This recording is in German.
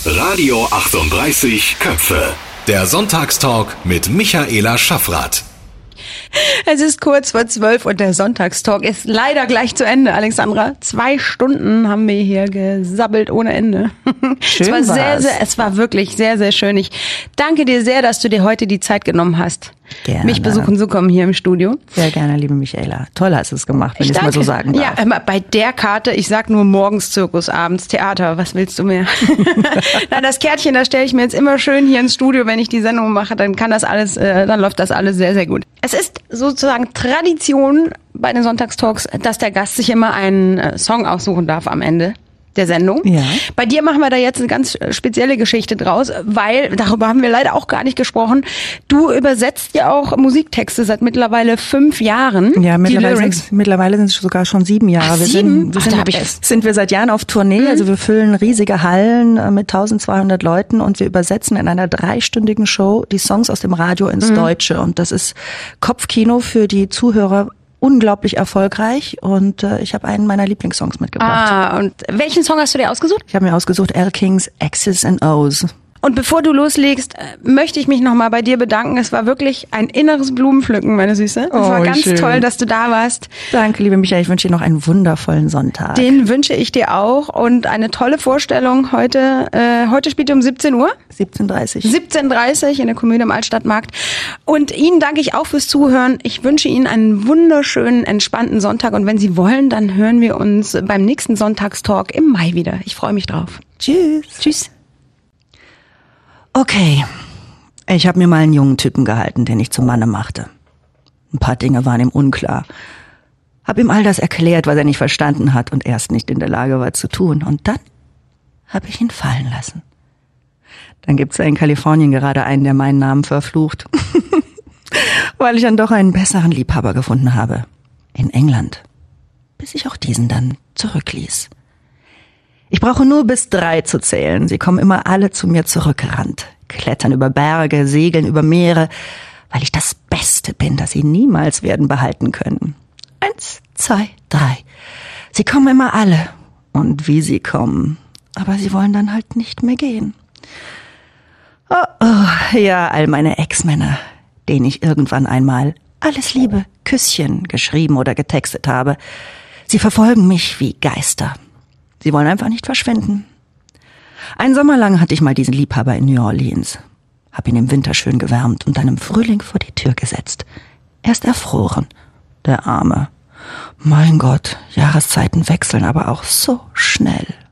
Radio 38 Köpfe. Der Sonntagstalk mit Michaela Schaffrath. Es ist kurz vor 12 und der Sonntagstalk ist leider gleich zu Ende, Alexandra. 2 Stunden haben wir hier gesabbelt ohne Ende. Schön es war wirklich sehr, sehr schön. Ich danke dir sehr, dass du dir heute die Zeit genommen hast, Gerne. mich besuchen zu kommen hier im Studio. Sehr gerne, liebe Michaela. Toll hast du es gemacht, wenn ich es mal so sagen darf. Ja, bei der Karte, ich sag nur morgens Zirkus, abends Theater, was willst du mehr? Na, das Kärtchen, das stelle ich mir jetzt immer schön hier ins Studio, wenn ich die Sendung mache, dann dann läuft das alles sehr, sehr gut. Es ist sozusagen Tradition bei den Sonntagstalks, dass der Gast sich immer einen Song aussuchen darf am Ende der Sendung. Ja. Bei dir machen wir da jetzt eine ganz spezielle Geschichte draus, weil, darüber haben wir leider auch gar nicht gesprochen, du übersetzt ja auch Musiktexte seit mittlerweile 5 Jahren. Ja, mittlerweile sind es sogar schon 7 Jahre. Ach, 7? Sind wir seit Jahren auf Tournee, also wir füllen riesige Hallen mit 1200 Leuten und wir übersetzen in einer 3-stündigen Show die Songs aus dem Radio ins Deutsche und das ist Kopfkino für die Zuhörer. Unglaublich erfolgreich und ich habe einen meiner Lieblingssongs mitgebracht. Und welchen Song hast du dir ausgesucht? Ich habe mir ausgesucht Elle Kings X's and O's. Und bevor du loslegst, möchte ich mich nochmal bei dir bedanken. Es war wirklich ein inneres Blumenpflücken, meine Süße. Es war ganz schön. toll, dass du da warst. Danke, liebe Michael. Ich wünsche dir noch einen wundervollen Sonntag. Den wünsche ich dir auch und eine tolle Vorstellung heute. Heute spielt ihr um 17 Uhr. 17:30. 17:30 in der Komödie am Altstadtmarkt. Und Ihnen danke ich auch fürs Zuhören. Ich wünsche Ihnen einen wunderschönen, entspannten Sonntag. Und wenn Sie wollen, dann hören wir uns beim nächsten Sonntagstalk im Mai wieder. Ich freue mich drauf. Tschüss. Tschüss. Okay, ich habe mir mal einen jungen Typen gehalten, den ich zum Manne machte. Ein paar Dinge waren ihm unklar. Hab ihm all das erklärt, was er nicht verstanden hat und erst nicht in der Lage war zu tun. Und dann habe ich ihn fallen lassen. Dann gibt's ja in Kalifornien gerade einen, der meinen Namen verflucht. Weil ich dann doch einen besseren Liebhaber gefunden habe. In England. Bis ich auch diesen dann zurückließ. Ich brauche nur bis 3 zu zählen. Sie kommen immer alle zu mir zurückgerannt. Klettern über Berge, segeln über Meere, weil ich das Beste bin, das sie niemals werden behalten können. 1, 2, 3. Sie kommen immer alle. Und wie sie kommen. Aber sie wollen dann halt nicht mehr gehen. Oh, ja, all meine Ex-Männer, denen ich irgendwann einmal alles Liebe, Küsschen geschrieben oder getextet habe. Sie verfolgen mich wie Geister. Sie wollen einfach nicht verschwinden. Einen Sommer lang hatte ich mal diesen Liebhaber in New Orleans. Hab ihn im Winter schön gewärmt und dann im Frühling vor die Tür gesetzt. Er ist erfroren, der Arme. Mein Gott, Jahreszeiten wechseln aber auch so schnell.